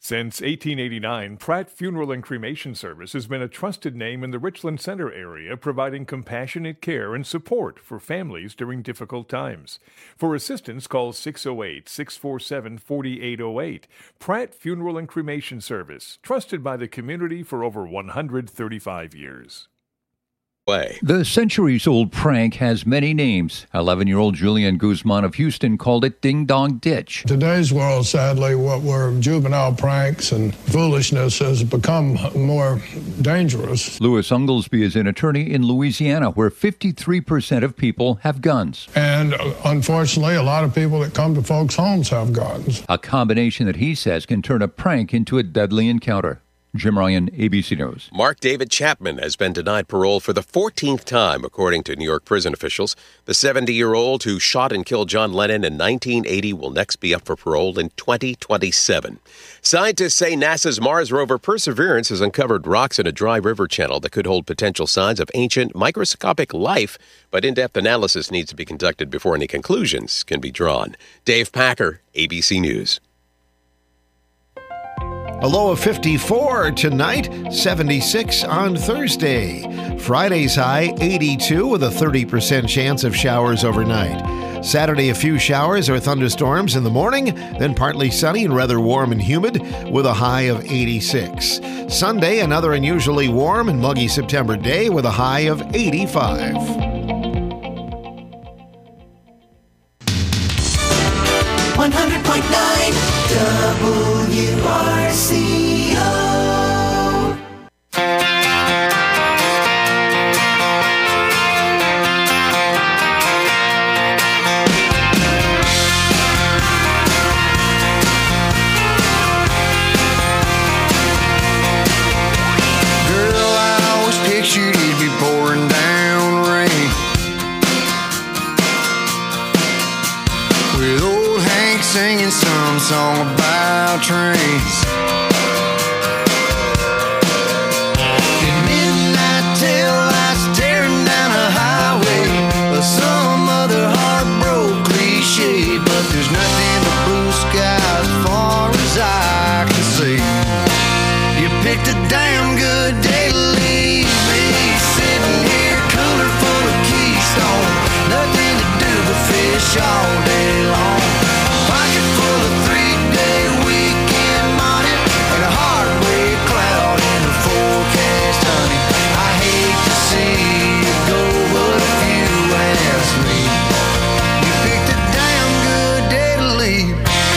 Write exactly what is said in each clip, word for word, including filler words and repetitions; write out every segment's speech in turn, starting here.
Since eighteen eighty-nine, Pratt Funeral and Cremation Service has been a trusted name in the Richland Center area, providing compassionate care and support for families during difficult times. For assistance, call six oh eight, six four seven, four eight oh eight. Pratt Funeral and Cremation Service, trusted by the community for over one hundred thirty-five years. The centuries-old prank has many names. eleven-year-old Julian Guzman of Houston called it Ding Dong Ditch. Today's world, sadly, what were juvenile pranks and foolishness has become more dangerous. Louis Unglesby is an attorney in Louisiana, where fifty-three percent of people have guns. And uh, unfortunately, a lot of people that come to folks' homes have guns. A combination that he says can turn a prank into a deadly encounter. Jim Ryan, A B C News. Mark David Chapman has been denied parole for the fourteenth time, according to New York prison officials. The seventy-year-old who shot and killed John Lennon in nineteen eighty will next be up for parole in twenty twenty-seven. Scientists say NASA's Mars rover Perseverance has uncovered rocks in a dry river channel that could hold potential signs of ancient microscopic life, but in-depth analysis needs to be conducted before any conclusions can be drawn. Dave Packer, A B C News. A low of fifty-four tonight, seventy-six on Thursday. Friday's high, eighty-two, with a thirty percent chance of showers overnight. Saturday, a few showers or thunderstorms in the morning, then partly sunny and rather warm and humid with a high of eighty-six. Sunday, another unusually warm and muggy September day with a high of eighty-five. one hundred point nine W R C O. Girl, I always pictured it'd be pouring down rain with old Hank singing some song about trains. At midnight tail lights tearing down a highway, or some other heartbroken cliche, but there's nothing but blue skies as far as I can see. You picked a damn good day to leave me, sitting here cooler full of Keystone, nothing to do but fish all day long. Pocket full of three-day weekend money and a heartbreak cloud in the forecast, honey. I hate to see you go, but if you ask me, you picked a damn good day to leave.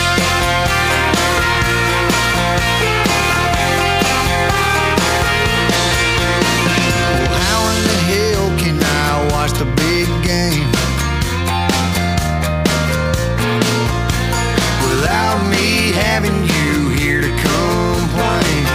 Well, how in the hell can I watch the big game without me having you here to complain?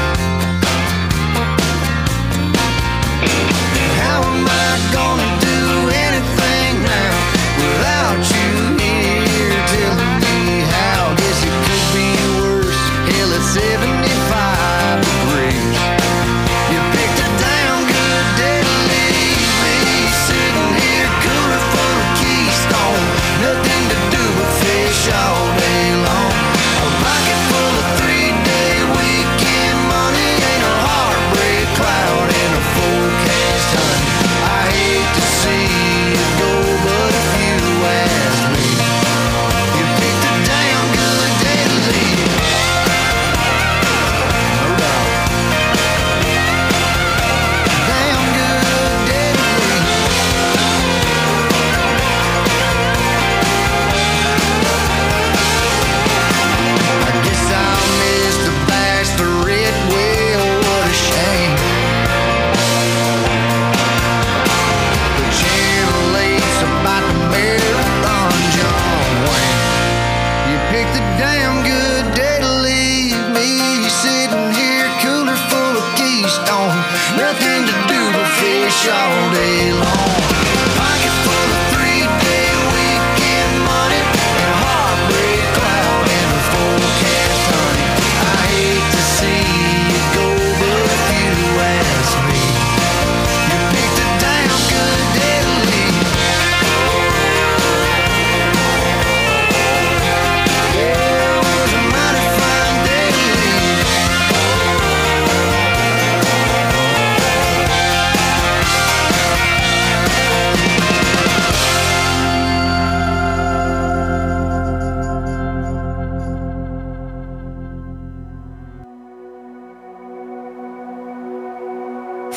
How am I gonna do anything now without you here telling me how? Guess it could be worse. Hell, it's seventy-five degrees. You picked a damn good day to leave me, sitting here cooler full of Keystone, nothing to do but fish all day long. A pocket full of three-day weekend money ain't a heartbreak cloud in a forecast, honey. I hate to see you go, but if you ask me, you picked a damn good day to leave.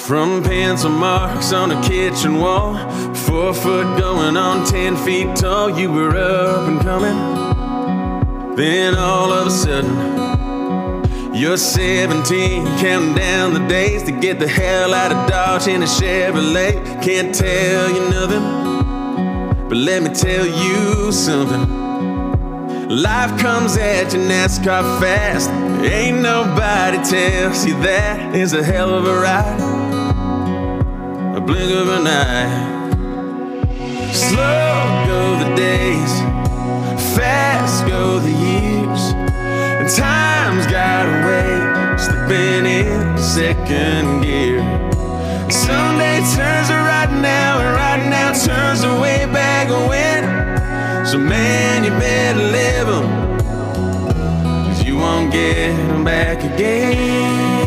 From pencil marks on a kitchen wall, four foot going on ten feet tall, you were up and coming. Then all of a sudden, you're seventeen, counting down the days to get the hell out of Dodge in a Chevrolet. Can't tell you nothing, but let me tell you something. Life comes at you NASCAR fast. Ain't nobody tells you that is a hell of a ride. A blink of an eye. Slow go the days, fast go the years, and time's got a way of slipping in second gear. Someday turns to right now, and right now turns to way back when. So man, you better live them, 'cause you won't get them back again.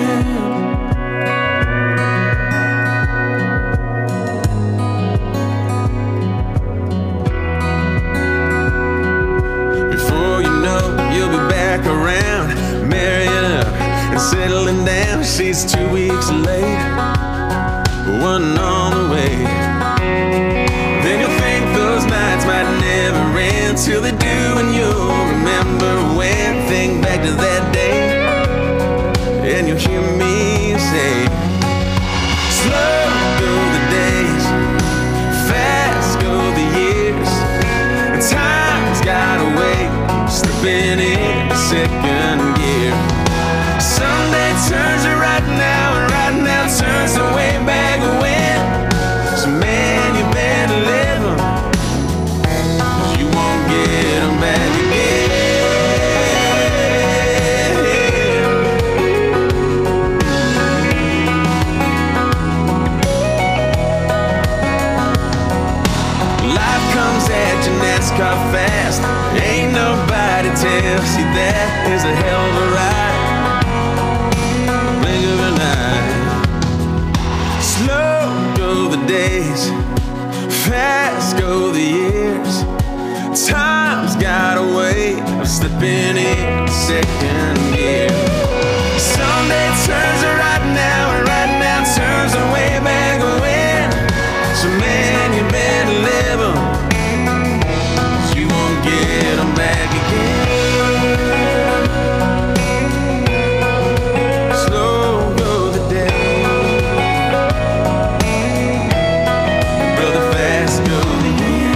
Before you know, you'll be back around, marrying up and settling down. She's two weeks late, one on the way. Then you'll think those nights might never end, till they do, and you'll remember when. Think back to that day, and you'll hear me say, slow go the days, fast go the years, and time's got a way of slipping in second gear. Someday turns to right now, and right now turns to way back when. So man, you better live them, 'cause you won't get them back again. Life comes at you NASCAR fast. Ain't nobody tells you that is a hell of a ride. Blink of an eye. Slow go the days, fast go the years. Time's got a way of slipping in second gear. Someday turns to right now, and right now turns to way back when. So man, you better live them, 'cause you won't get them back again. Slow go the day, brother, fast go the years.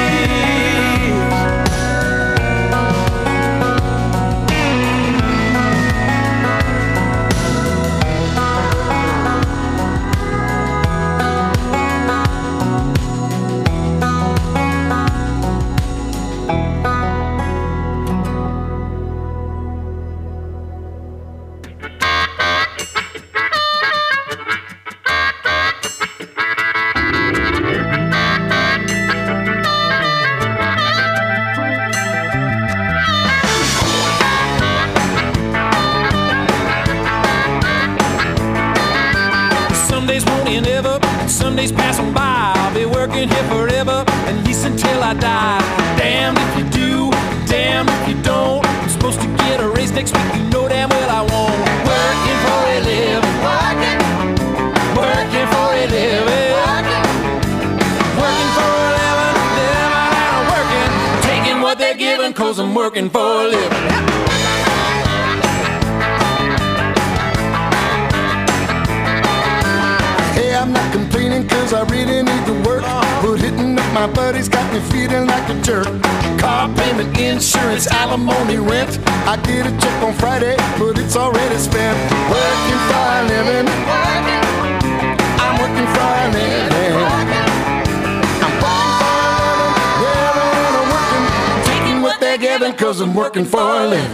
Some days won't end ever, some days pass on by. I'll be working here forever, at least until I die. Damned if you do, damned if you don't. I'm supposed to get a raise next week, you know damn well I won't. Working for a living, working, working for a living, working for a living, living and I'm working, taking what they're giving, 'cause I'm working for a living. Hey, I'm not complaining 'cause I really need to work, but hitting up my buddies got me feeling like a jerk. Car payment, insurance, alimony, rent. I get a check on Friday, but it's already spent. Working for a living, I'm working for a living. I'm working for a living, yeah, man, I'm working, taking what they're giving, 'cause I'm working for a living.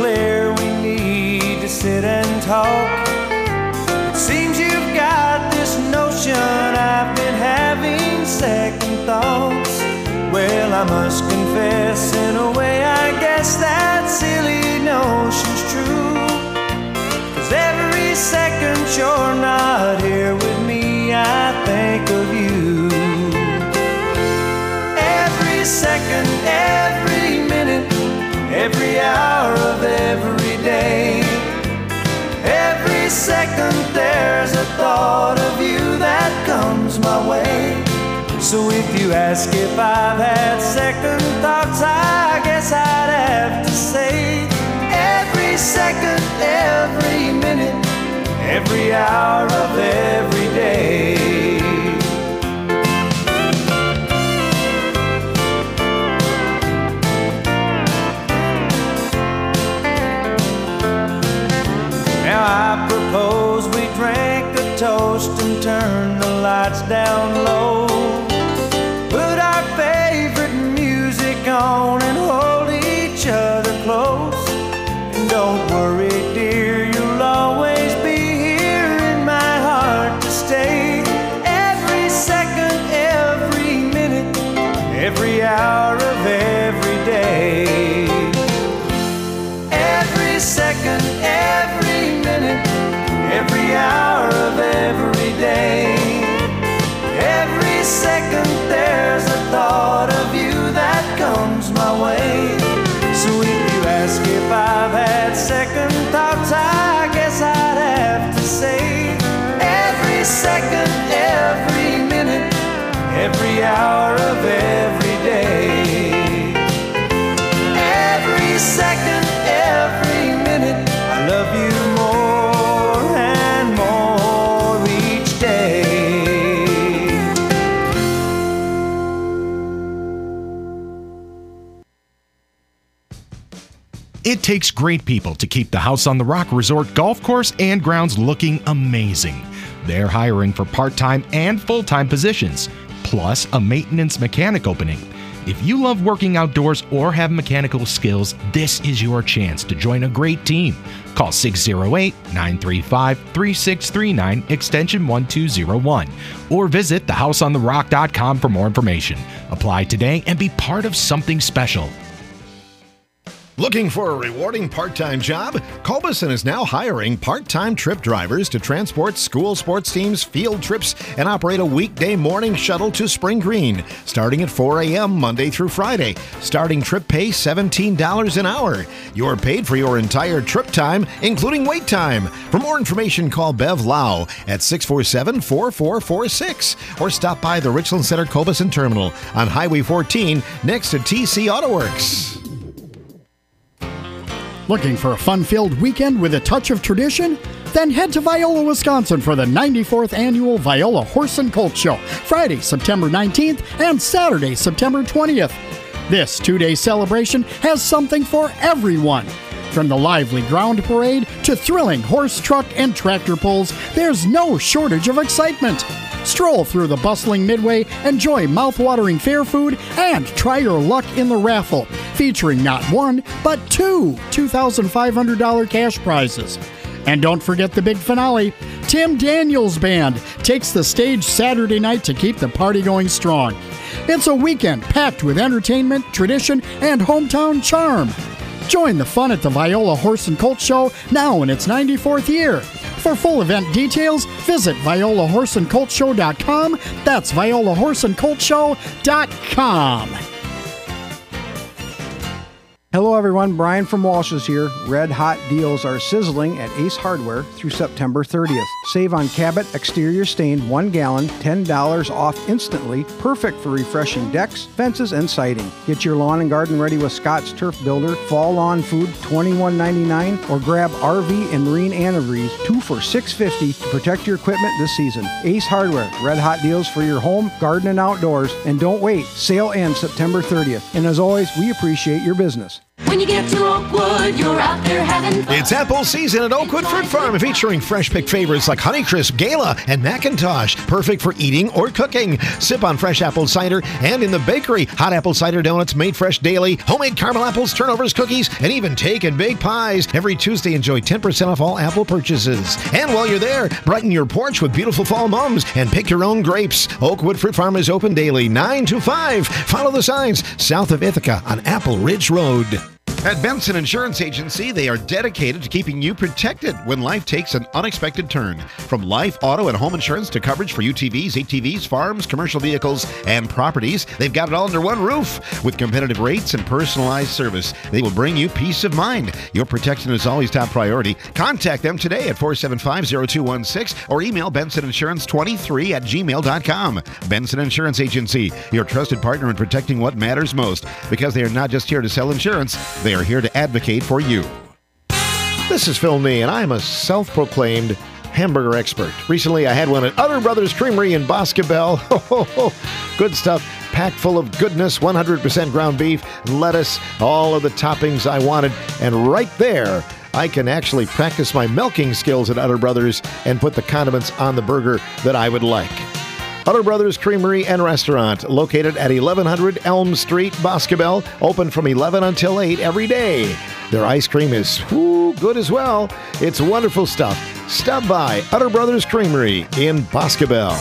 clear we need to sit and talk. It seems you've got this notion I've been having second thoughts. Well, I must confess, in a way, I guess that silly notion's true. 'Cause every second you're not here with me, I think of you. Every second, every minute, every hour of every day. Every second there's a thought of you that comes my way. So if you ask if I've had second thoughts, I guess I'd have to say every second, every minute, every hour of every day. Now I propose we drink a toast and turn the lights down low. Put our favorite music on and hold each other close. And don't worry, dear, you'll always be here in my heart to stay. Every second, every minute, every hour of every day. Every second, every minute, every hour of every day. Every second there's a thought of you that comes my way. So if you ask if I've had second thoughts, I guess I'd have to say every second, every minute, every hour of every day. Every second, every minute, I love you more and more each day. It takes great people to keep the House on the Rock Resort golf course and grounds looking amazing. They're hiring for part-time and full-time positions, plus a maintenance mechanic opening. If you love working outdoors or have mechanical skills, this is your chance to join a great team. Call six oh eight, nine three five, three six three nine, extension one two zero one, or visit the house on the rock dot com for more information. Apply today and be part of something special. Looking for a rewarding part-time job? Culberson is now hiring part-time trip drivers to transport school sports teams, field trips, and operate a weekday morning shuttle to Spring Green, starting at four a.m. Monday through Friday. Starting trip pay seventeen dollars an hour. You're paid for your entire trip time, including wait time. For more information, call Bev Lau at six four seven, four four four six or stop by the Richland Center Culberson Terminal on Highway fourteen next to T C Auto Works. Looking for a fun-filled weekend with a touch of tradition? Then head to Viola, Wisconsin for the ninety-fourth Annual Viola Horse and Colt Show, Friday, September nineteenth and Saturday, September twentieth. This two-day celebration has something for everyone. From the lively ground parade to thrilling horse, truck, and tractor pulls, there's no shortage of excitement. Stroll through the bustling midway, enjoy mouth-watering fair food, and try your luck in the raffle, featuring not one, but two two thousand five hundred dollars cash prizes. And don't forget the big finale. Tim Daniels Band takes the stage Saturday night to keep the party going strong. It's a weekend packed with entertainment, tradition, and hometown charm. Join the fun at the Viola Horse and Colt Show, now in its ninety-fourth year. For full event details, visit viola horse and colt show dot com. That's viola horse and colt show dot com. Hello everyone, Brian from Walsh's here. Red hot deals are sizzling at Ace Hardware through September thirtieth. Save on Cabot exterior stain one gallon, ten dollars off instantly. Perfect for refreshing decks, fences, and siding. Get your lawn and garden ready with Scott's Turf Builder Fall Lawn Food twenty-one ninety-nine, or grab R V and Marine Antifreeze two for six fifty to protect your equipment this season. Ace Hardware, red hot deals for your home, garden, and outdoors. And don't wait, sale ends September thirtieth. And as always, we appreciate your business. When you get to Oakwood, you're out there having fun. It's apple season at Oakwood Fruit Farm, featuring fresh-picked favorites like Honeycrisp, Gala, and Macintosh. Perfect for eating or cooking. Sip on fresh apple cider, and in the bakery, hot apple cider donuts made fresh daily, homemade caramel apples, turnovers, cookies, and even take and bake pies. Every Tuesday, enjoy ten percent off all apple purchases. And while you're there, brighten your porch with beautiful fall mums and pick your own grapes. Oakwood Fruit Farm is open daily, nine to five. Follow the signs south of Ithaca on Apple Ridge Road. At Benson Insurance Agency, they are dedicated to keeping you protected when life takes an unexpected turn. From life, auto, and home insurance to coverage for U T Vs, A T Vs, farms, commercial vehicles, and properties, they've got it all under one roof. With competitive rates and personalized service, they will bring you peace of mind. Your protection is always top priority. Contact them today at four seven five, zero two one six or email benson insurance twenty-three at gmail dot com. Benson Insurance Agency, your trusted partner in protecting what matters most, because they are not just here to sell insurance, they are here to advocate for you. This is Phil Nee, and I am a self-proclaimed hamburger expert. Recently, I had one at Utter Brothers Creamery in Boscobel. Good stuff, packed full of goodness, one hundred percent ground beef, lettuce, all of the toppings I wanted. And right there, I can actually practice my milking skills at Utter Brothers and put the condiments on the burger that I would like. Utter Brothers Creamery and Restaurant, located at eleven hundred Elm Street, Boscobel, open from eleven until eight every day. Their ice cream is whoo, good as well. It's wonderful stuff. Stop by Utter Brothers Creamery in Boscobel.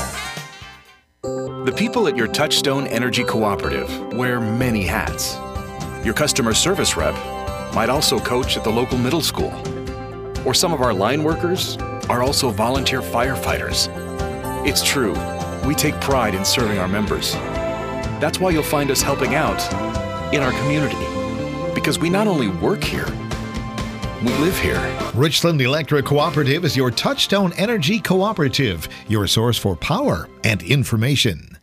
The people at your Touchstone Energy Cooperative wear many hats. Your customer service rep might also coach at the local middle school. Or some of our line workers are also volunteer firefighters. It's true. We take pride in serving our members. That's why you'll find us helping out in our community. Because we not only work here, we live here. Richland Electric Cooperative is your Touchstone Energy Cooperative, your source for power and information.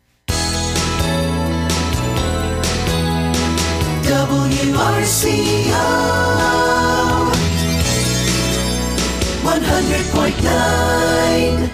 W R C O one hundred point nine.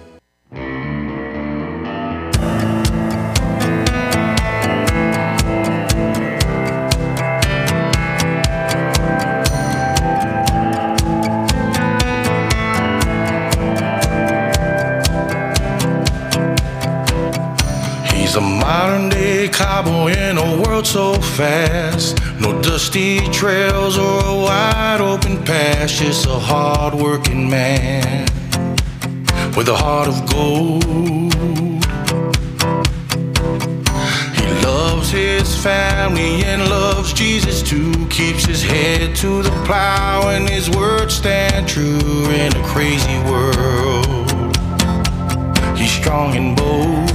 He's a modern day cowboy in a world so fast. No dusty trails or a wide open path. Just a hard working man with a heart of gold. He loves his family and loves Jesus too. Keeps his head to the plow and his words stand true in a crazy world. He's strong and bold.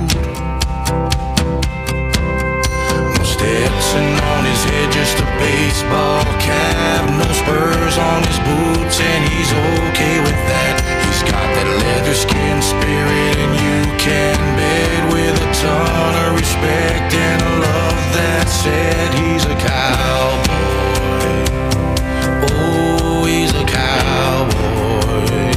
Stetson on his head, just a baseball cap. No spurs on his boots, and he's okay with that. He's got that leather skin spirit, and you can bet with a ton of respect and a love that said he's a cowboy. Oh, he's a cowboy.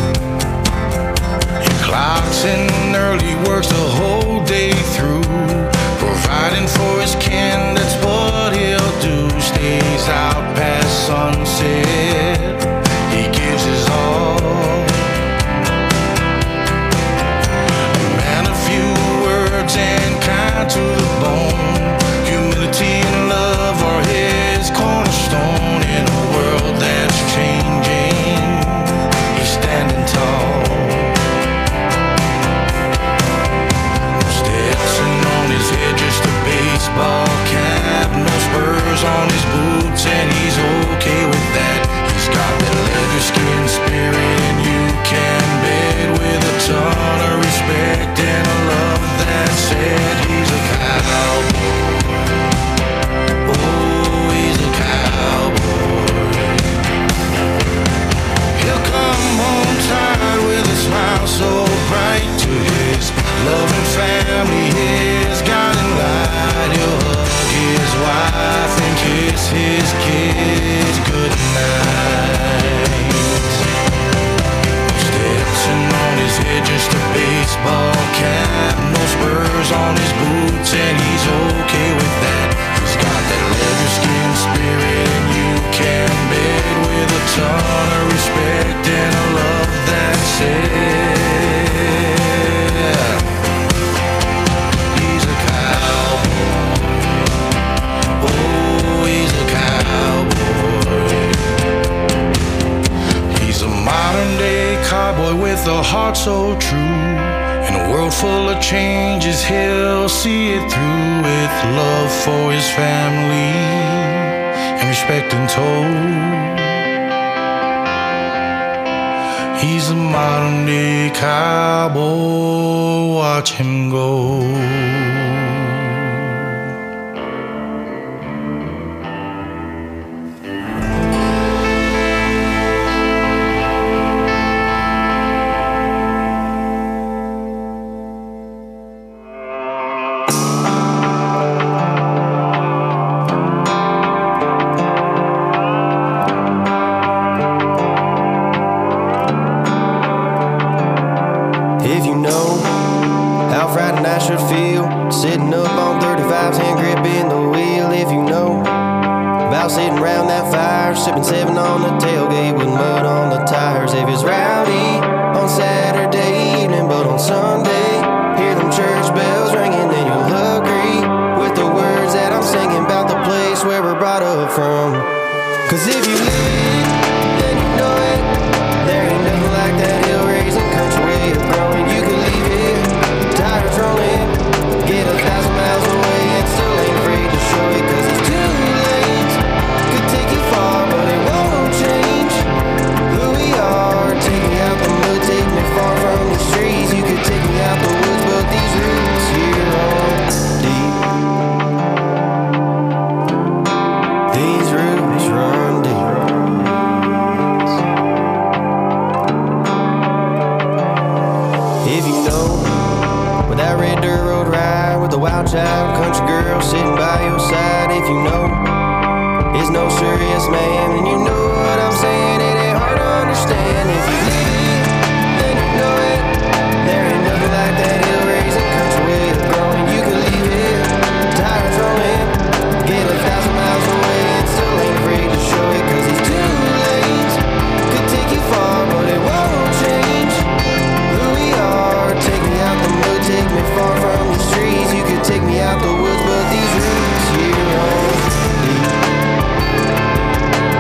He clocks in early, works the whole day through, providing for his kin, that's what he'll do. Stays out past sunset, he gives his all. A man of few words and kind to the bone. Humility and love are his cornerstone. In a world that's changing, he's standing tall. His head, just a baseball cap. No spurs on his boots, and he's okay with that. He's got that leather skin spirit, and you can bet with a ton of respect and a love that said he's a cowboy. Oh, he's a cowboy. He'll come home tired with a smile so bright to his loving family. His guiding light. He'll hug his wife and kiss his kids goodnight. Stetson on his head, just a baseball cap. No spurs on his boots, and he's okay with that. He's got that leather skin spirit, son, a respect and a love that's it. He's a cowboy. Oh, he's a cowboy. He's a modern day cowboy with a heart so true. In a world full of changes, he'll see it through with love for his family and respect in tow. He's a modern day cowboy, watch him go. Sitting up on thirty-five's hand gripping the wheel. If you know about sitting around that fire, sipping seven on the tailgate with mud on the tires. If it's rowdy on Saturday evening, but on Sunday hear them church bells ringing, then you'll agree with the words that I'm singing about the place where we're brought up from. Cause if you live it, then you know it. There ain't nothing like that hill-raising country way of growing. You can leave it, tires rolling, get a thousand miles away and still ain't afraid to show it. Cause it's two lanes, could take you far, but it won't change who we are. Take me out the mud, take me far from the trees. You could take me out the woods, but these roots here run deep. These roots run deep. If you know with that red dirt road ride with a wild child country girl sitting by your side, if you know it's no serious man, and you know what I'm saying, it ain't hard to understand. If you live it, then you know it. There ain't nothing like that hill-raising country way of growing. You can leave it, tires rolling, get a thousand miles away and still ain't afraid to show it. Cause these two lanes could take you far, but it won't change who we are. Take me out the mud, take me far from the trees. You could take me out the woods, but these roots here run deep.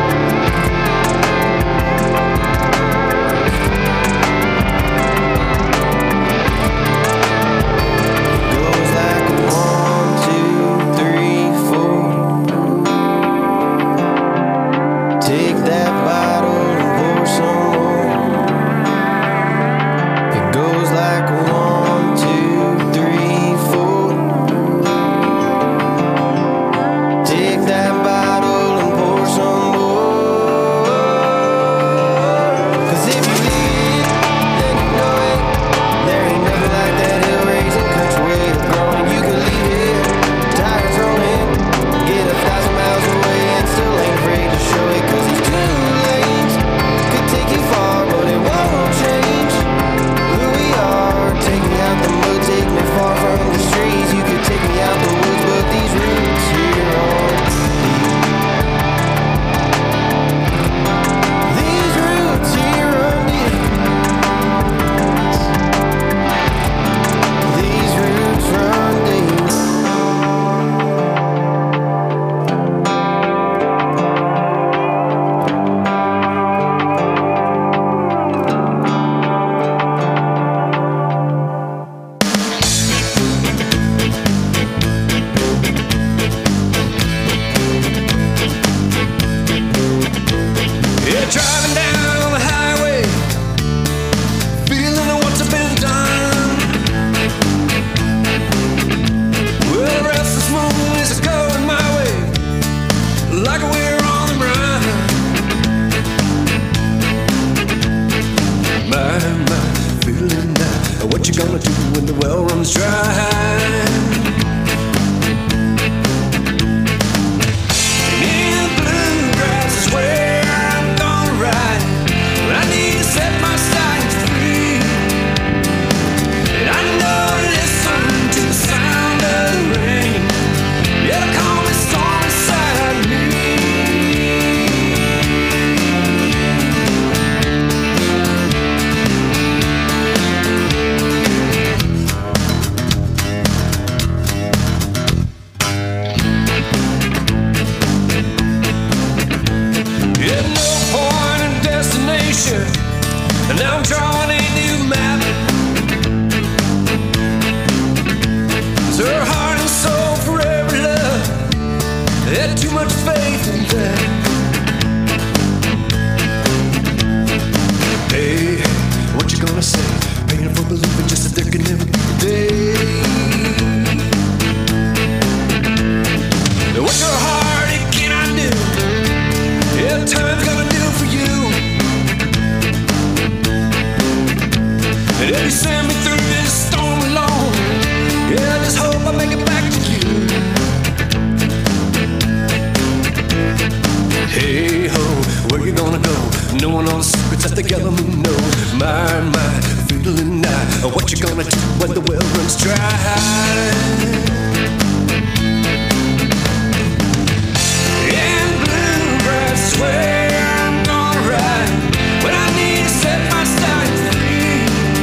that. Hey, what you gonna say? Paying for believing just that there can never be a day. What your heart it cannot do, yeah, time's gonna do for you. And if you send me through this storm alone, yeah, I just hope I make it back to you. Hey ho, where you gonna go? No one on the secrets that the yellow moon knows. My, my, fiddling now. What you gonna do when the well runs dry? Swear I'm gonna ride when I need to set my sights free.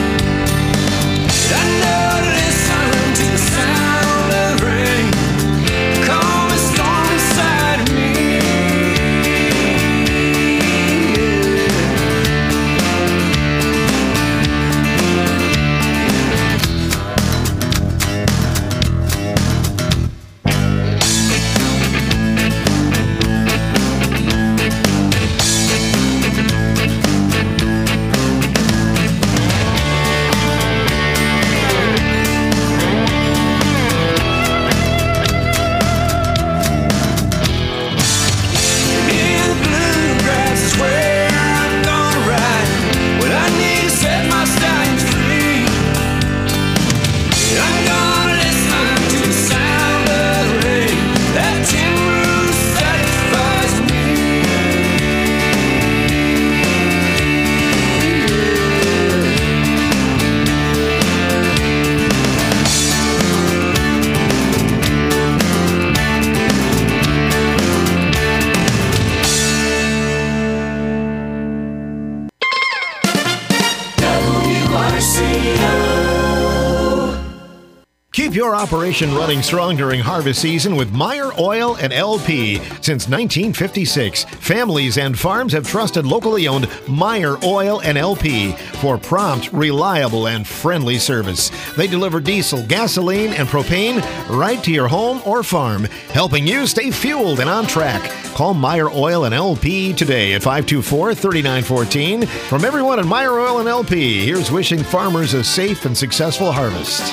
I know to listen to the sound of the rain, calm and storm inside of me. Keep your operation running strong during harvest season with Meyer Oil and L P. Since nineteen fifty-six, families and farms have trusted locally owned Meyer Oil and L P for prompt, reliable, and friendly service. They deliver diesel, gasoline, and propane right to your home or farm, helping you stay fueled and on track. Call Meyer Oil and L P today at five two four, three nine one four. From everyone at Meyer Oil and L P, here's wishing farmers a safe and successful harvest.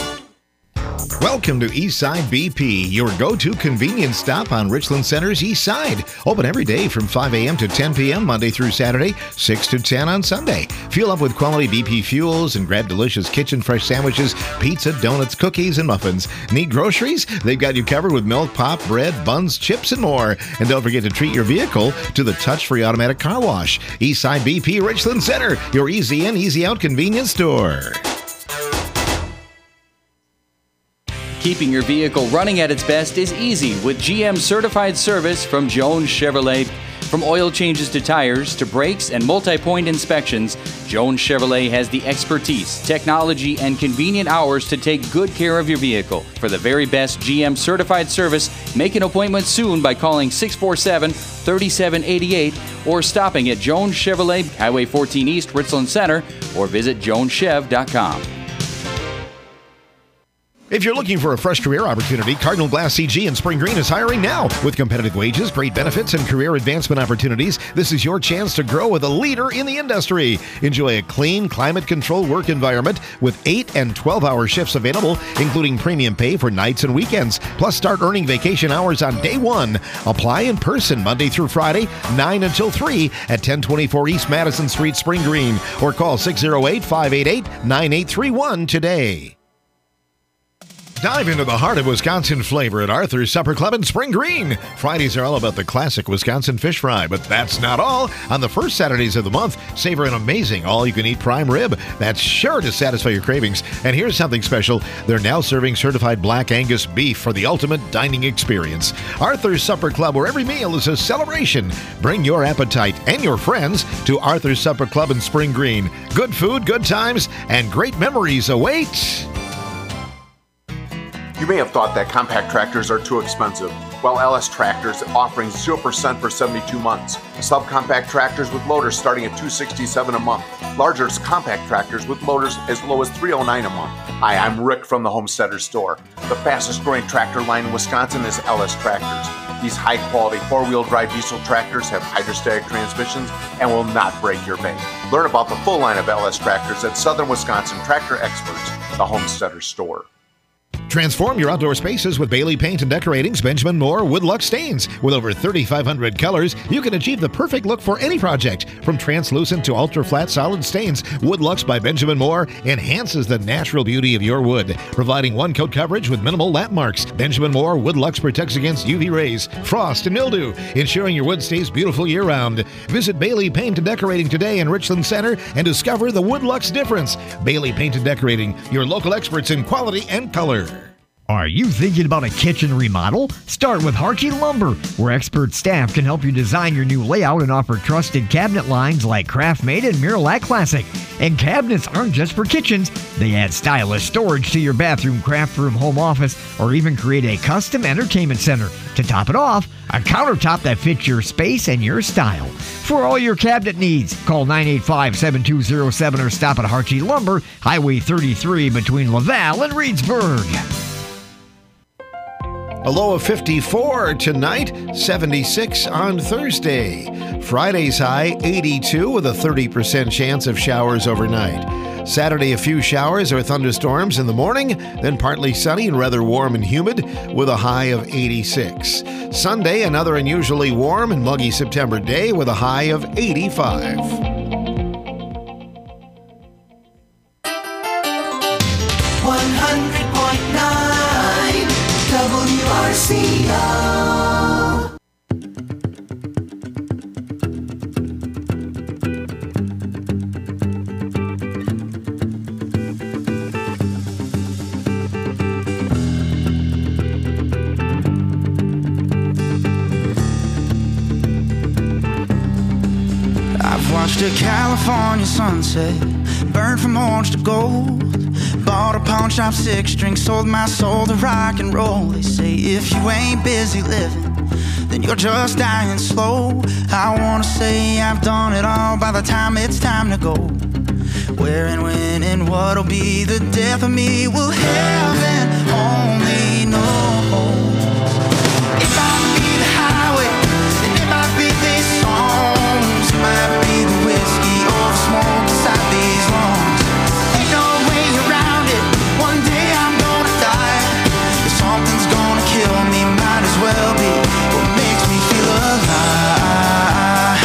Welcome to Eastside B P, your go-to convenience stop on Richland Center's East Side. Open every day from five a.m. to ten p.m. Monday through Saturday, six to ten on Sunday. Fuel up with quality B P fuels and grab delicious kitchen fresh sandwiches, pizza, donuts, cookies, and muffins. Need groceries? They've got you covered with milk, pop, bread, buns, chips, and more. And don't forget to treat your vehicle to the touch-free automatic car wash. Eastside B P Richland Center, your easy in, easy out convenience store. Keeping your vehicle running at its best is easy with G M certified service from Jones Chevrolet. From oil changes to tires to brakes and multi-point inspections, Jones Chevrolet has the expertise, technology, and convenient hours to take good care of your vehicle. For the very best G M certified service, make an appointment soon by calling six four seven, three seven eight eight or stopping at Jones Chevrolet, Highway fourteen East, Richland Center, or visit jones chev dot com. If you're looking for a fresh career opportunity, Cardinal Glass C G in Spring Green is hiring now. With competitive wages, great benefits, and career advancement opportunities, this is your chance to grow with a leader in the industry. Enjoy a clean, climate-controlled work environment with eight and twelve-hour shifts available, including premium pay for nights and weekends. Plus, start earning vacation hours on day one. Apply in person Monday through Friday, nine until three at ten twenty-four East Madison Street, Spring Green, or call six oh eight, five eight eight, nine eight three one today. Dive into the heart of Wisconsin flavor at Arthur's Supper Club in Spring Green. Fridays are all about the classic Wisconsin fish fry, but that's not all. On the first Saturdays of the month, savor an amazing all-you-can-eat prime rib that's sure to satisfy your cravings. And here's something special. They're now serving certified Black Angus beef for the ultimate dining experience. Arthur's Supper Club, where every meal is a celebration. Bring your appetite and your friends to Arthur's Supper Club in Spring Green. Good food, good times, and great memories await. You may have thought that compact tractors are too expensive. Well, L S Tractors is offering zero percent for seventy-two months. Subcompact tractors with loaders starting at two hundred sixty-seven dollars a month. Larger compact tractors with loaders as low as three hundred nine dollars a month. Hi, I'm Rick from the Homesteader Store. The fastest growing tractor line in Wisconsin is L S Tractors. These high-quality four-wheel drive diesel tractors have hydrostatic transmissions and will not break your bank. Learn about the full line of L S tractors at Southern Wisconsin Tractor Experts, the Homesteader store. Transform your outdoor spaces with Bailey Paint and Decorating's Benjamin Moore Woodluck Stains. With over thirty-five hundred colors, you can achieve the perfect look for any project. From translucent to ultra-flat solid stains, Woodlucks by Benjamin Moore enhances the natural beauty of your wood, providing one-coat coverage with minimal lap marks. Benjamin Moore Woodlucks protects against U V rays, frost, and mildew, ensuring your wood stays beautiful year-round. Visit Bailey Paint and Decorating today in Richland Center and discover the Woodlucks difference. Bailey Paint and Decorating, your local experts in quality and color. Are you thinking about a kitchen remodel? Start with Harkey Lumber, where expert staff can help you design your new layout and offer trusted cabinet lines like Craftmate and Miralac Classic. And cabinets aren't just for kitchens. They add stylish storage to your bathroom, craft room, home office, or even create a custom entertainment center. To top it off, a countertop that fits your space and your style. For all your cabinet needs, call nine eight five, seven two zero seven or stop at Harkey Lumber, Highway thirty-three between Laval and Reedsburg. A low of fifty-four tonight, seventy-six on Thursday. Friday's high, eighty-two with a thirty percent chance of showers overnight. Saturday, a few showers or thunderstorms in the morning, then partly sunny and rather warm and humid with a high of eighty-six. Sunday, another unusually warm and muggy September day with a high of eighty-five. one hundred point nine W R C O. I've watched a California sunset burn from orange to gold. Bought a pawn shop six string, sold my soul to rock and roll. They say if you ain't busy living, then you're just dying slow. I wanna say I've done it all by the time it's time to go. Where and when and what'll be the death of me will heaven only knows. It might be the highway, and it might be these songs, it might be the whiskey or the smoke inside these lungs. Ain't no way around it, one day I'm gonna die. If something's gonna kill me, might as well be what makes me feel alive.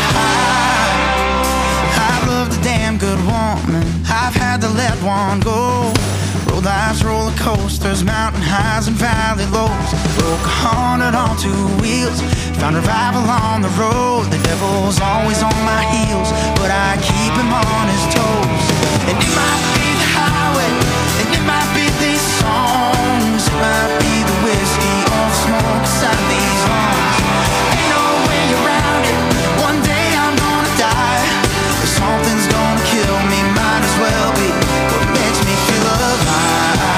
I've loved a damn good woman, I've had to let one go. Road life's roller coasters, mountain highs and valley lows. Broke a hundred on two wheels, found revival on the road. The devil's always on my heels, but I keep him on his toes. And it might be the highway, and it might be these songs, it might be the whiskey or the smoke inside these lungs. Ain't no way around it, one day I'm gonna die. If something's gonna kill me, might as well be what makes me feel alive.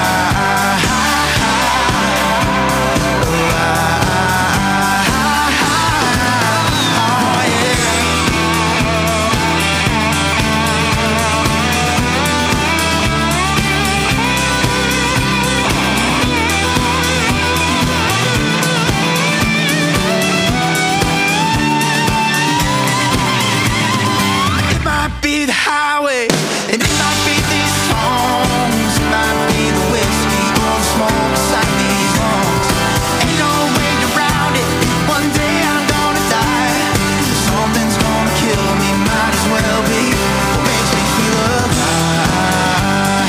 Be the highway, and it might be these songs, it might be the whiskey or the smoke inside these lungs. Ain't no way around it, one day I'm gonna die. If something's gonna kill me, might as well be what makes me feel alive.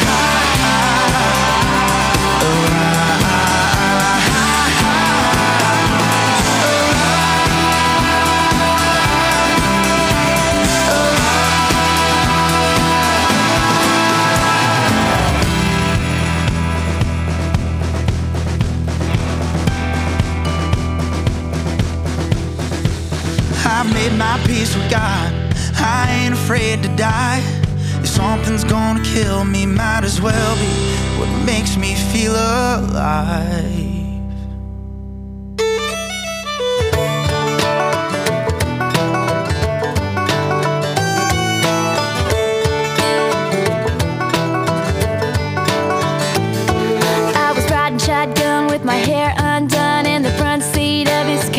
I've made my peace with God, I ain't afraid to die. If something's gonna kill me, might as well be what makes me feel alive. I was riding shotgun with my hair undone in the front seat of his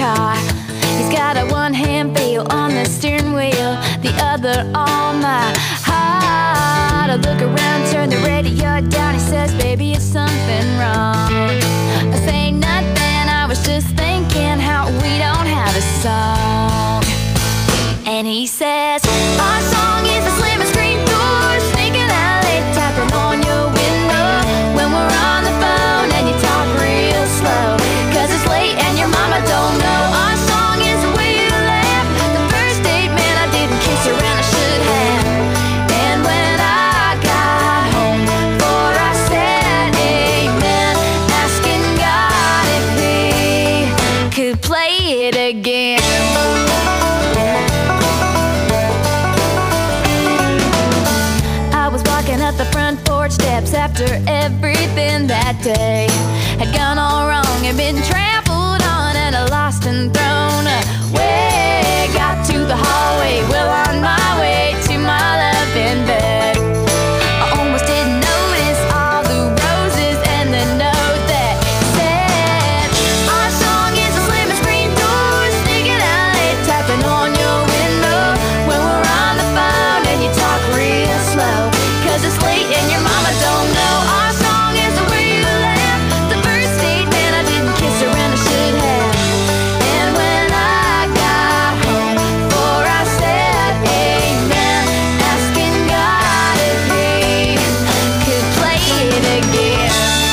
that day had gone all wrong, had been trampled on and lost and thrown away. Got to the hallway, well on my way to my loving bed. I almost didn't notice all the roses and the note that said, our song is a slamming screen door, sneaking out late, tapping on your window when we're on the phone and you talk real slow, cause it's late and your mama don't know. Our song is the way you laugh, the first date, man, I didn't kiss her and I should have. And when I got home, for I said amen, asking God if he could play it again.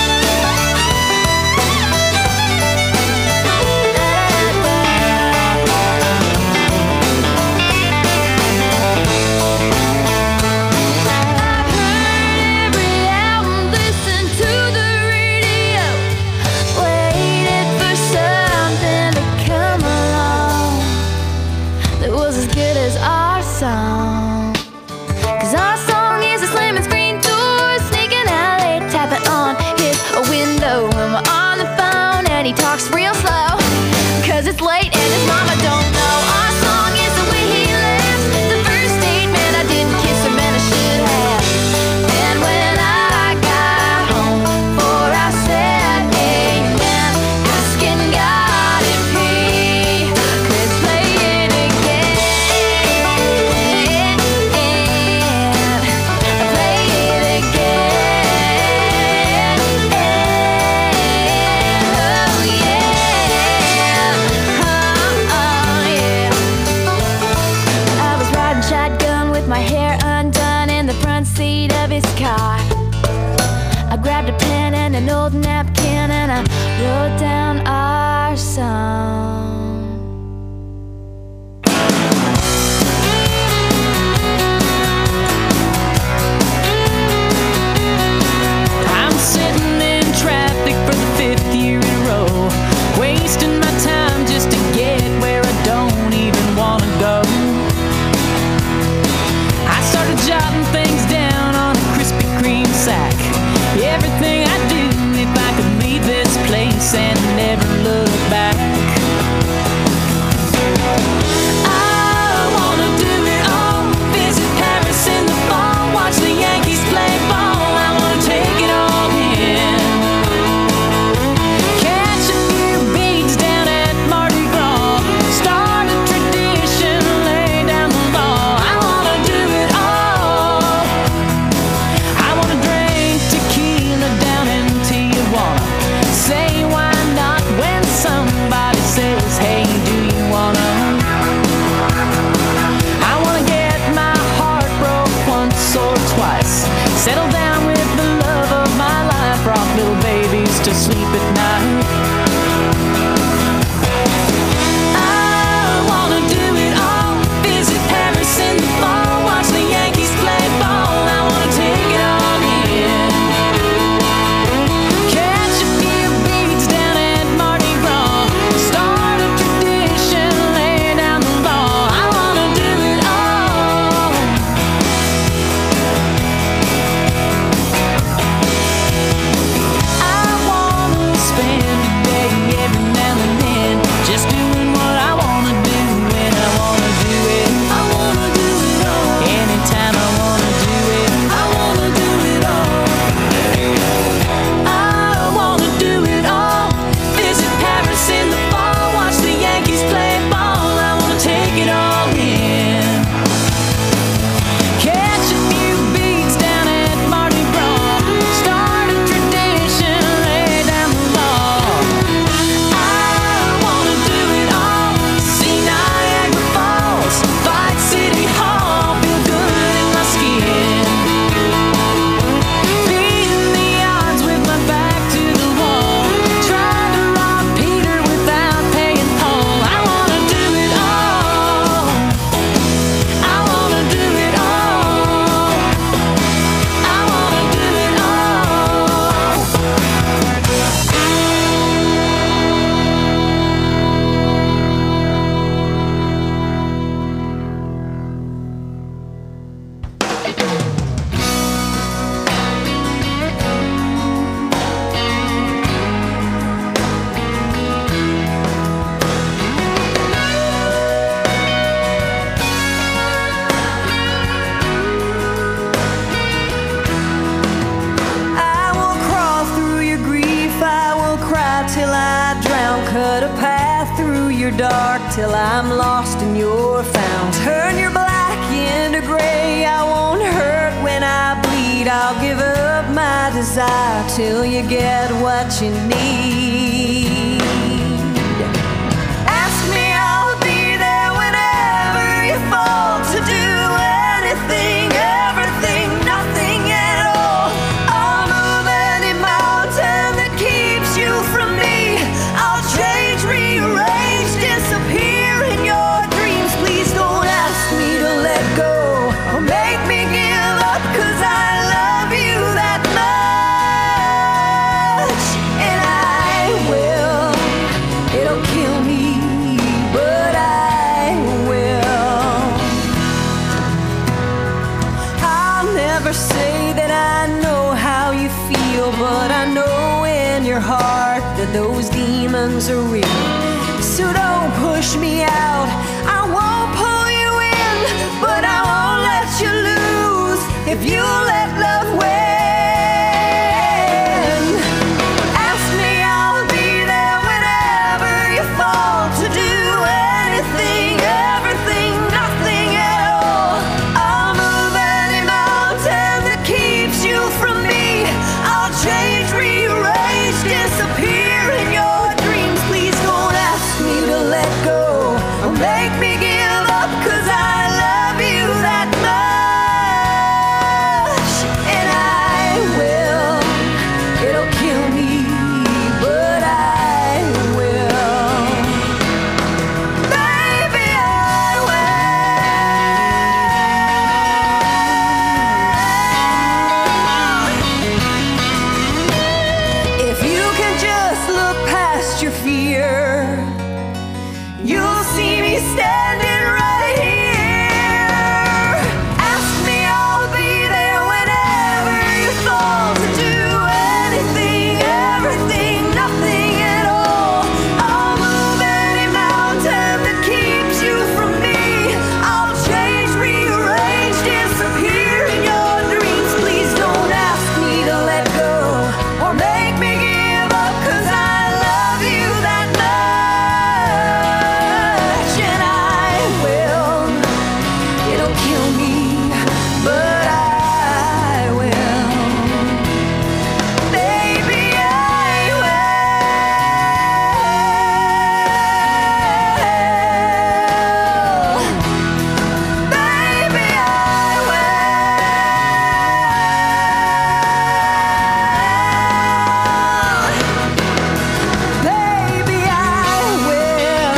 Every album, listen to the radio, waited for something to come along that was as good as our song. Cause our song is a slamming screen door, sneaking out late, tapping on his window when we're on the phone and he talks real slow, cause it's late and his mama don't know. Our song is the way he laughs, the first date, man, I didn't kiss him and I should have. And when I got home, for I said amen, asking God if he could play it again. Play it again. Oh yeah. Oh yeah. I was riding shotgun with my hair undone in the front seat of his car. I grabbed a pen and an old napkin and I wrote down our song. I'm sitting in traffic for the fifth year in a row, wasting my time just to get where I don't even want to go. I started jotting things down on a Krispy Kreme sack. Everything I do, if I could leave this place and never look back. I wanna do it all, visit Paris in the fall, watch the Yankees play ball. I wanna take it all in. Catch a few beads down at Mardi Gras, start a tradition, lay down the law. I wanna do it all. I wanna drink tequila down in Tijuana. Say why not when somebody's till I drown. Cut a path through your dark till I'm lost and you're found. Turn your black into gray. I won't hurt when I bleed. I'll give up my desire till you get what you need. Ask me, I'll be there whenever you fall to do anything, everything, nothing at all. I'll move any mountain that keeps you from me. I'll change, rearrange, disappear in your dreams. Please don't ask me to let go or make me give up, 'cause I love you that much. And I will, it'll kill me, but I will. I'll never say that I know how you feel, but I know in your heart that those demons are real. So don't push me out, I won't pull you in, but I won't let you lose if you let love win. Ask me, I'll be there whenever you fall to do anything, everything, nothing at all. I'll move any mountain that keeps you from me. I'll change, rearrange, disappear in your dreams. Please don't ask me to let go or make me give up, 'cause I love you that much. And I will, it'll kill me, but I will. Baby, I will. If you can just look past your fear, you'll see me standing right here. Ask me, I'll be there whenever you fall to do anything, everything, nothing at all. I'll move any mountain that keeps you from me. I'll change, rearrange, disappear in your dreams. Please don't ask me to let go or make me give up, 'cause I love you that much. And I will, it'll kill me, but I will. Baby, I will. Baby, I will. Baby, I will.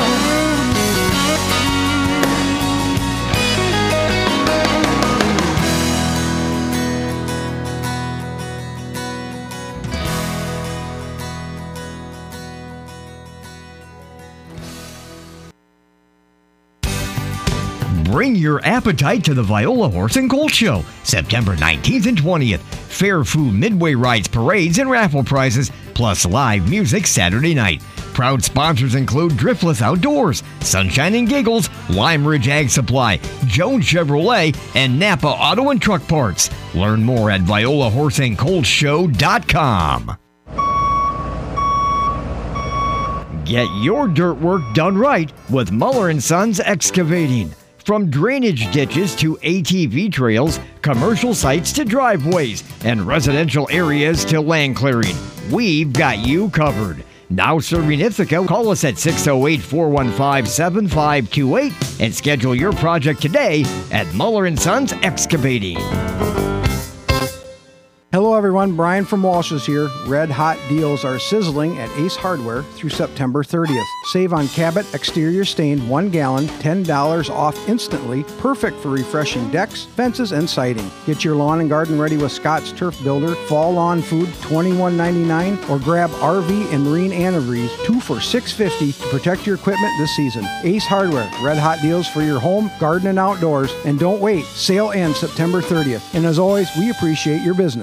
Bring your appetite to the Viola Horse and Colt Show, September nineteenth and twentieth. Fair food, midway rides, parades, and raffle prizes, plus live music Saturday night. Proud sponsors include Driftless Outdoors, Sunshine and Giggles, Lime Ridge Ag Supply, Jones Chevrolet, and Napa Auto and Truck Parts. Learn more at viola horse and colt show dot com. Get your dirt work done right with Muller and Sons Excavating. From drainage ditches to A T V trails, commercial sites to driveways, and residential areas to land clearing, we've got you covered. Now serving Ithaca, call us at six oh eight, four one five, seven five two eight and schedule your project today at Muller and Sons Excavating. Hello everyone, Brian from Walsh's here. Red hot deals are sizzling at Ace Hardware through September thirtieth. Save on Cabot exterior stain one gallon, ten dollars off instantly. Perfect for refreshing decks, fences, and siding. Get your lawn and garden ready with Scott's Turf Builder Fall Lawn Food twenty-one ninety-nine, or grab R V and Marine Antifreeze two for six fifty to protect your equipment this season. Ace Hardware, red hot deals for your home, garden, and outdoors. And don't wait, sale ends September thirtieth. And as always, we appreciate your business.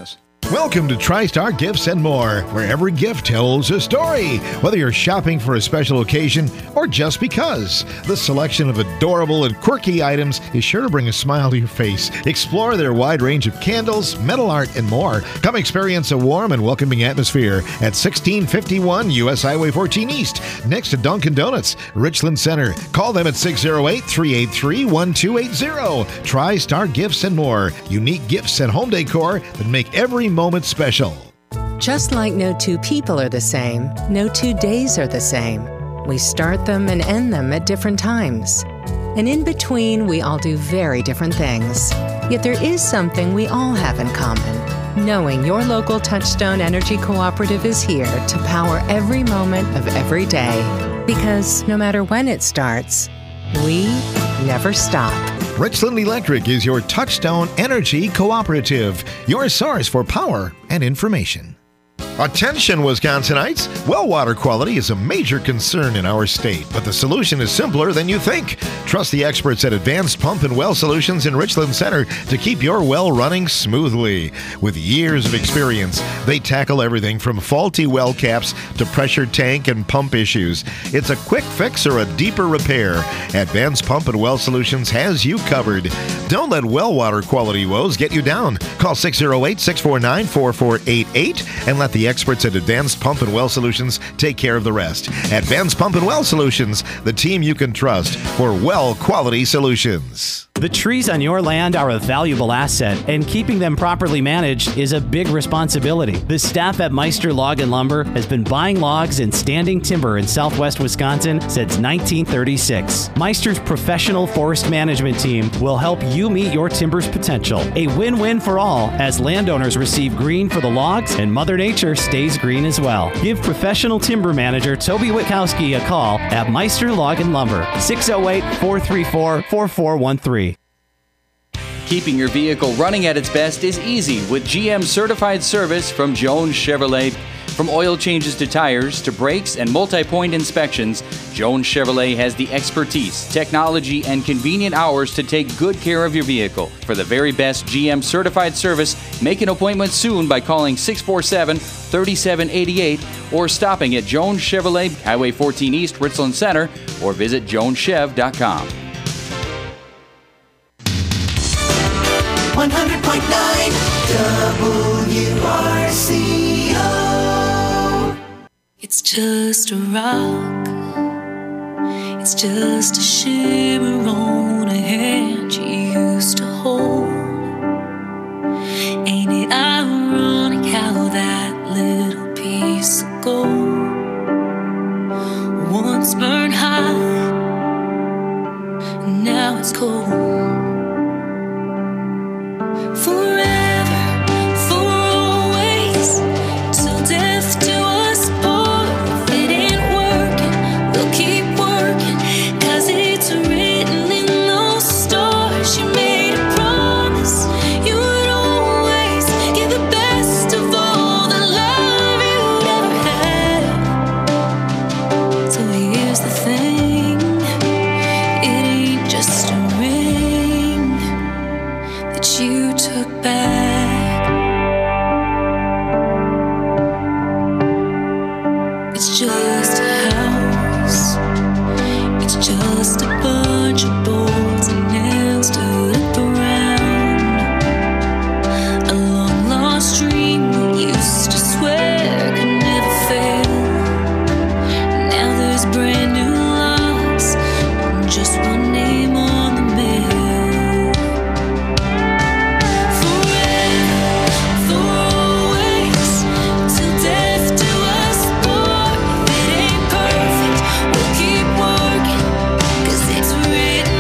Welcome to TriStar Gifts and More, where every gift tells a story. Whether you're shopping for a special occasion or just because, the selection of adorable and quirky items is sure to bring a smile to your face. Explore their wide range of candles, metal art, and more. Come experience a warm and welcoming atmosphere at sixteen fifty-one U S Highway fourteen East, next to Dunkin' Donuts, Richland Center. Call them at six oh eight, three eight three, one two eight zero. TriStar Gifts and More. Unique gifts and home decor that make every moment special. Just like no two people are the same, no two days are the same. We start them and end them at different times. And in between, we all do very different things. Yet there is something we all have in common. Knowing your local Touchstone Energy Cooperative is here to power every moment of every day. Because no matter when it starts, we never stop. Richland Electric is your Touchstone Energy Cooperative, your source for power and information. Attention, Wisconsinites! Well water quality is a major concern in our state, but the solution is simpler than you think. Trust the experts at Advanced Pump and Well Solutions in Richland Center to keep your well running smoothly. With years of experience, they tackle everything from faulty well caps to pressure tank and pump issues. It's a quick fix or a deeper repair. Advanced Pump and Well Solutions has you covered. Don't let well water quality woes get you down. Call six oh eight, six four nine, four four eight eight and let the experts at Advanced Pump and Well Solutions take care of the rest. Advanced Pump and Well Solutions, the team you can trust for well quality solutions. The trees on your land are a valuable asset, and keeping them properly managed is a big responsibility. The staff at Meister Log and Lumber has been buying logs and standing timber in southwest Wisconsin since nineteen thirty-six. Meister's professional forest management team will help you meet your timber's potential. A win-win for all, as landowners receive green for the logs and Mother Nature stays green as well. Give professional timber manager Toby Witkowski a call at Meister Log and Lumber, six oh eight, four three four, four four one three. Keeping your vehicle running at its best is easy with G M certified service from Jones Chevrolet. From oil changes to tires to brakes and multi-point inspections, Jones Chevrolet has the expertise, technology, and convenient hours to take good care of your vehicle. For the very best G M certified service, make an appointment soon by calling six four seven, three seven eight eight or stopping at Jones Chevrolet, Highway fourteen East, Richland Center, or visit jones chev dot com. one hundred point nine W R C O. It's just a rock. It's just a shimmer on a hand you used to hold. Ain't it ironic how that little piece of gold once burned high, now it's cold. Forever, for always, till death do us part. If it ain't working, we'll keep working, 'cause it's written in those stars. You made a promise, you would always give the best of all the love you'd ever had. So here's the thing, it ain't just a ring that you took back. It's just a house. It's just a bunch of bolts and nails to the ground. A long lost dream we used to swear could never fail. Now there's brand new locks and just one name on the mail. Written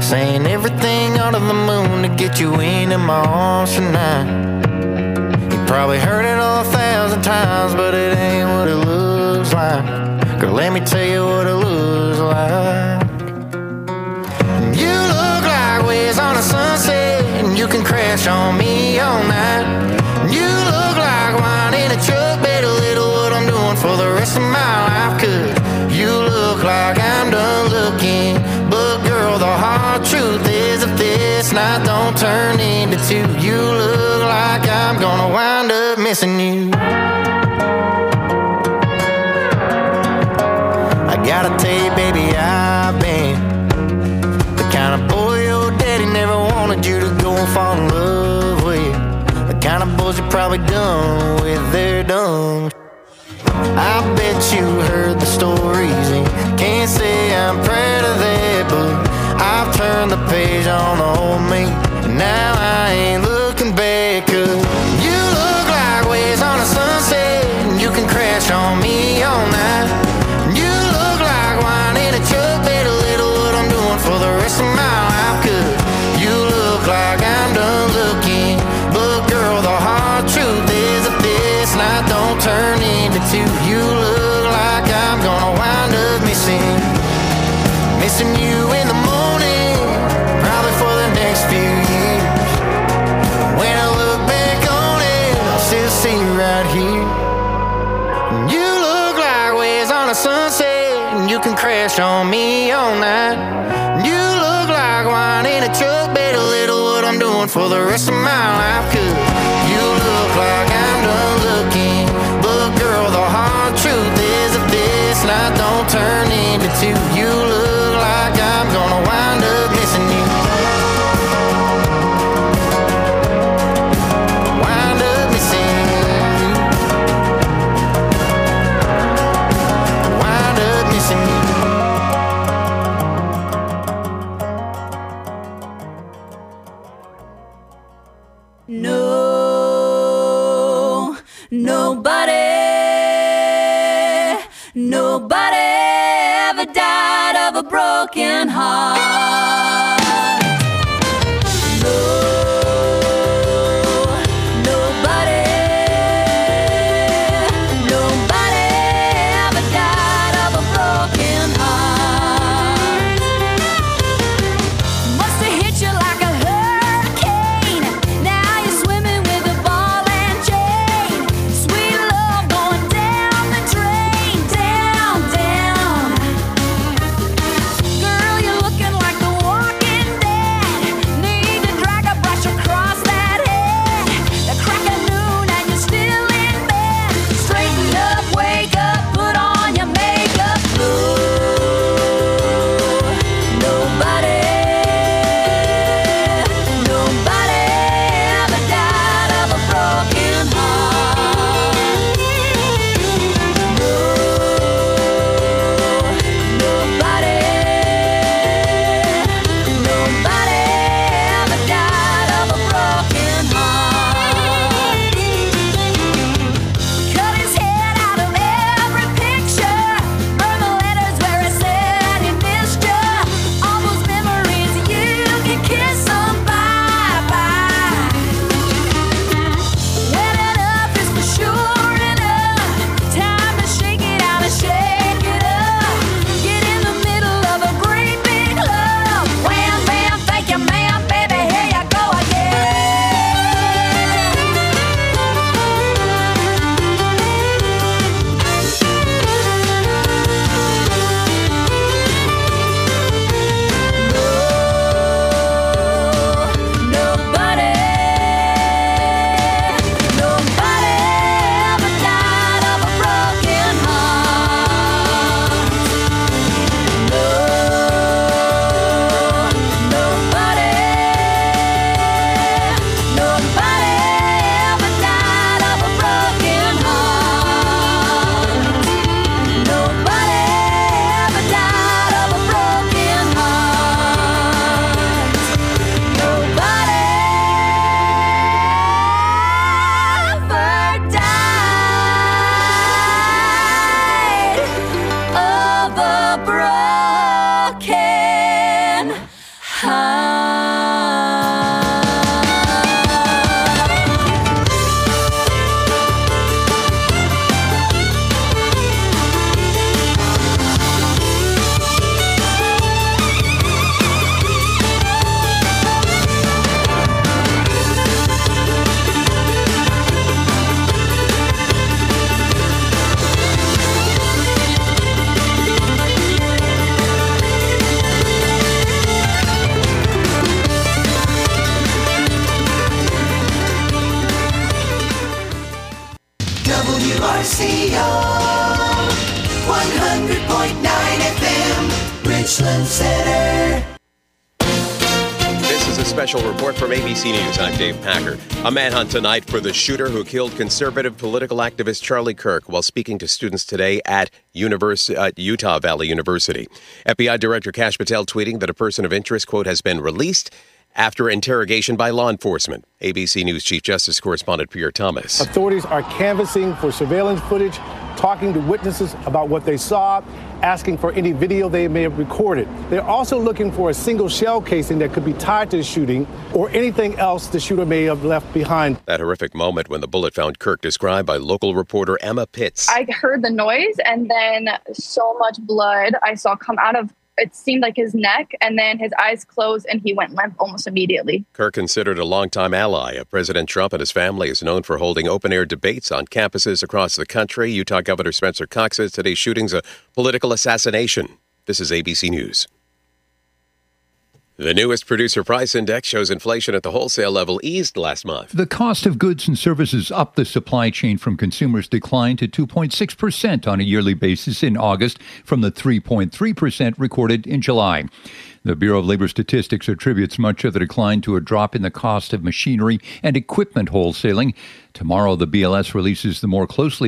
saying everything under the moon to get you into my arms tonight. You probably heard it a thousand times, but it ain't what it looks like. Girl, let me tell you what it looks like. You look like waves on a sunset, and you can crash on me all night. You look like wine in a truck, better little what I'm doing for the rest of my life. Cause you look like I'm done looking, but girl, the hard truth is if this night don't turn into two, you look like I'm gonna wind up missing you. I gotta tell you, baby, I've been the kind of boy your daddy never wanted you to go and fall in love with. The kind of boys you're probably done with, they're done. I bet you heard the stories and can't say I'm proud of that, but I've turned the page on the old me, and now I ain't looking back. Cause you look like waves on a sunset, and you can crash on me all night. You look like wine in a truck, better little what I'm doing for the rest of my life. Cause you look like I'm done looking, but girl, the hard truth is if this night don't turn into two, you look like I'm gonna wind up missing, missing you in the morning, probably for the next few years. When I look back on it, I'll still see you right here. You look like waves on a sunset, and you can crash on me all night. You look like wine in a truck, better little what I'm doing for the rest of my life. Cause you look like I'm done looking, but girl, the hard truth is if this night don't turn into two, you look like I'm gonna wind up missing you. Wind up missing you. Wind up missing you. No, nobody, nobody ever died of a broken heart. No, nobody, nobody ever died of a broken heart. Must have hit you like a hurricane. Now you're swimming with a ball and chain. Sweet love going down the drain, down, down. Girl, you're looking like the one W R C O one hundred point nine F M, Richland Center. This is a special report from A B C News. I'm Dave Packer. A manhunt tonight for the shooter who killed conservative political activist Charlie Kirk while speaking to students today at Univers- uh, Utah Valley University. F B I Director Kash Patel tweeting that a person of interest, quote, has been released after interrogation by law enforcement. A B C News Chief Justice Correspondent Pierre Thomas. Authorities are canvassing for surveillance footage, talking to witnesses about what they saw, asking for any video they may have recorded. They're also looking for a single shell casing that could be tied to the shooting or anything else the shooter may have left behind. That horrific moment when the bullet found Kirk described by local reporter Emma Pitts. I heard the noise and then so much blood I saw come out of, it seemed like his neck, and then his eyes closed and he went limp almost immediately. Kirk, considered a longtime ally of President Trump and his family, is known for holding open-air debates on campuses across the country. Utah Governor Spencer Cox says today's shooting's a political assassination. This is A B C News. The newest producer price index shows inflation at the wholesale level eased last month. The cost of goods and services up the supply chain from consumers declined to two point six percent on a yearly basis in August from the three point three percent recorded in July. The Bureau of Labor Statistics attributes much of the decline to a drop in the cost of machinery and equipment wholesaling. Tomorrow, the B L S releases the more closely